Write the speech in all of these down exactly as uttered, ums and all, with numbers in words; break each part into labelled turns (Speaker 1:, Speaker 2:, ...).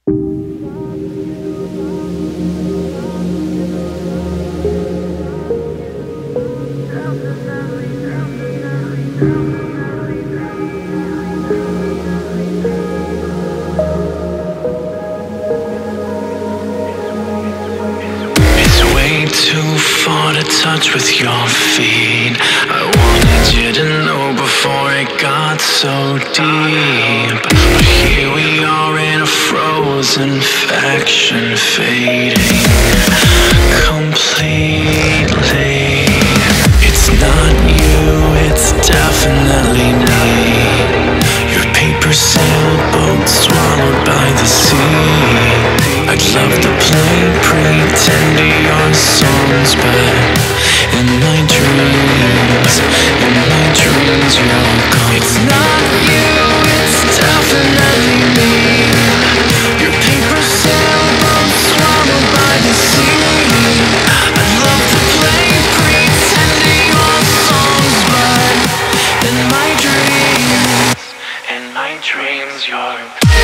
Speaker 1: Too far to touch with your feet. I wanted you to know before it got so deep. But here we are in a frozen faction, fading completely. It's not you, it's definitely me. Your paper sailboat swallowed by the sea. I'd love to play pretend to your songs, but in my dreams, in my dreams you're gone. It's not you, it's definitely me. Your paper sailboat swallowed by the sea. I'd love to play pretend to your songs, but in my dreams, in my dreams you're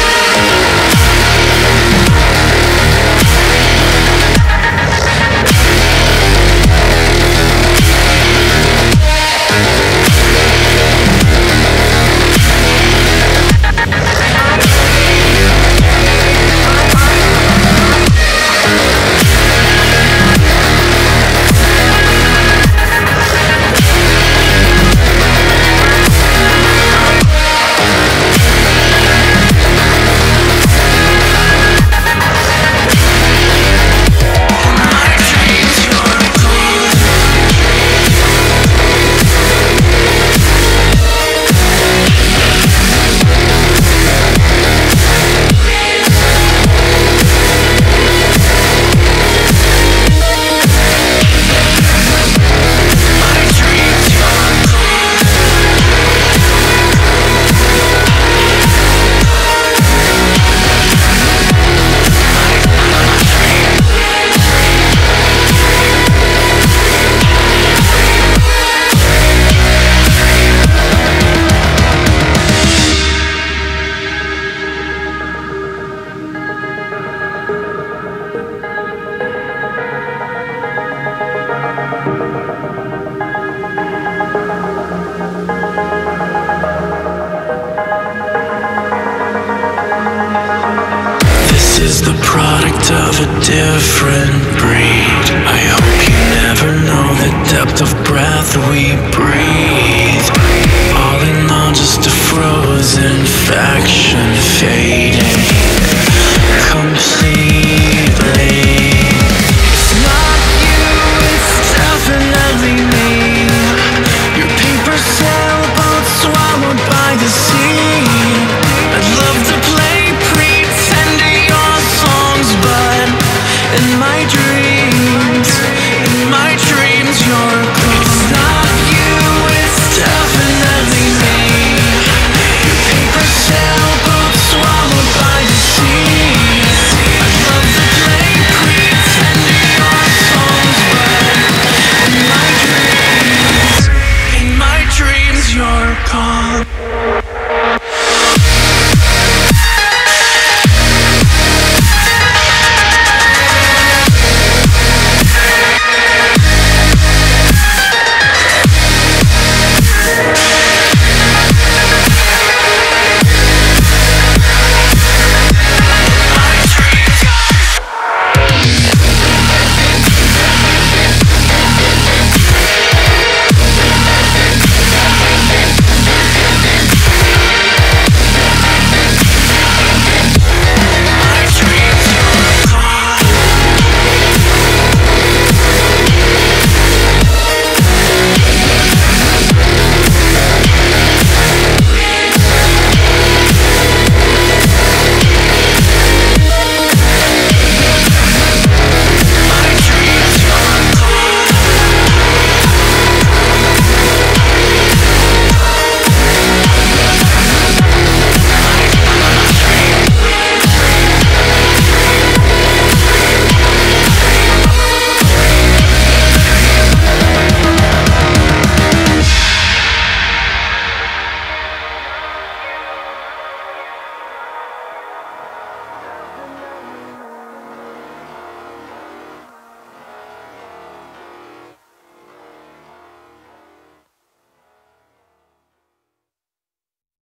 Speaker 1: is the product of a different breed. I hope you never know the depth of breath we breathe. All in all, just a frozen faction fading.